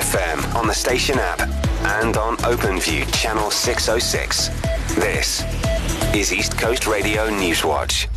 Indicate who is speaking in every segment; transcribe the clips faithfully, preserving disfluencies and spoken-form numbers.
Speaker 1: F M on the station app and on OpenView channel six oh six. This is East Coast Radio Newswatch.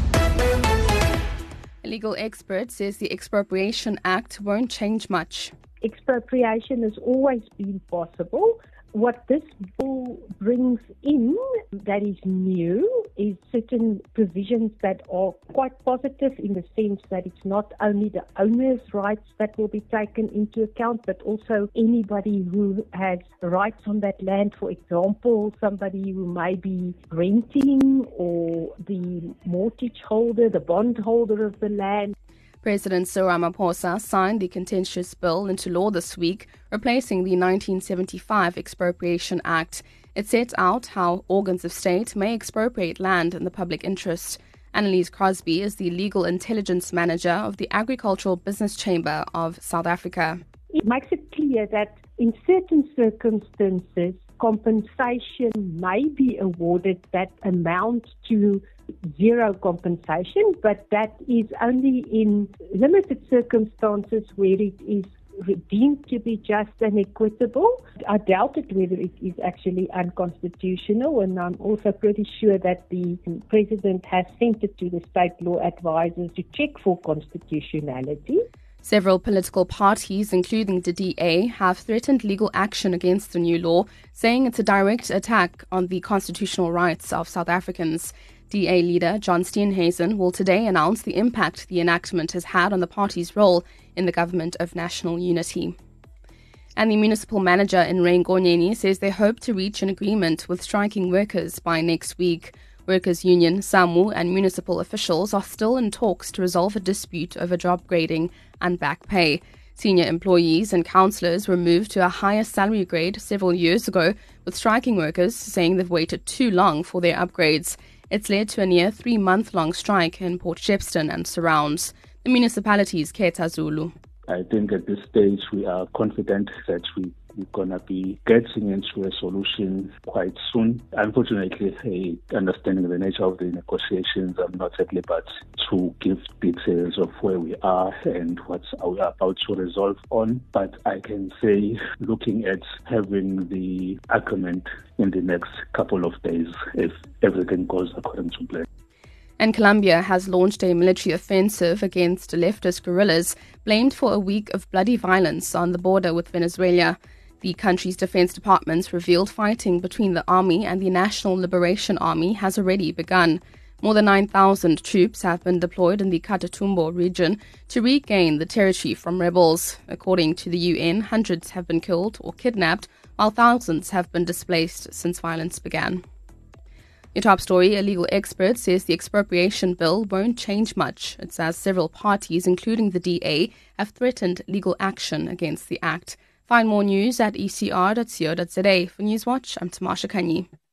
Speaker 2: A legal expert says the Expropriation Act won't change much.
Speaker 3: Expropriation has always been possible. What this bill brings in that is new is certain provisions that are quite positive in the sense that it's not only the owner's rights that will be taken into account, but also anybody who has rights on that land. For example, somebody who may be renting or the mortgage holder, the bond holder of the land.
Speaker 2: President Cyril Ramaphosa signed the contentious bill into law this week, replacing the nineteen seventy-five Expropriation Act. It sets out how organs of state may expropriate land in the public interest. Annalise Crosby is the legal intelligence manager of the Agricultural Business Chamber of South Africa.
Speaker 3: It makes it clear that in certain circumstances, compensation may be awarded that amount to zero compensation, but that is only in limited circumstances where it is deemed to be just and equitable. I doubt it whether it is actually unconstitutional, and I'm also pretty sure that the President has sent it to the state law advisors to check for constitutionality.
Speaker 2: Several political parties, including the D A, have threatened legal action against the new law, saying it's a direct attack on the constitutional rights of South Africans. D A leader John Steenhuisen will today announce the impact the enactment has had on the party's role in the government of national unity. And the municipal manager in Rheingonyeni says they hope to reach an agreement with striking workers by next week. Workers' Union, SAMWU and municipal officials are still in talks to resolve a dispute over job grading and back pay. Senior employees and councillors were moved to a higher salary grade several years ago, with striking workers saying they've waited too long for their upgrades. It's led to a near three-month-long strike in Port Shepstone and surrounds. The municipality's Khetha Zulu.
Speaker 4: I think at this stage we are confident that we we're going to be getting into a solution quite soon. Unfortunately, understanding the nature of the negotiations, I'm not at liberty to give details of where we are and what we are about to resolve on. But I can say, looking at having the agreement in the next couple of days, if everything goes according to plan.
Speaker 2: And Colombia has launched a military offensive against leftist guerrillas blamed for a week of bloody violence on the border with Venezuela. The country's defense departments revealed fighting between the army and the National Liberation Army has already begun. More than nine thousand troops have been deployed in the Catatumbo region to regain the territory from rebels. According to the U N, hundreds have been killed or kidnapped, while thousands have been displaced since violence began. Your top story, a legal expert says the expropriation bill won't change much. It says several parties, including the D A, have threatened legal action against the act. Find more news at e c r dot co dot za. For Newswatch, I'm Tamasha Kanyi.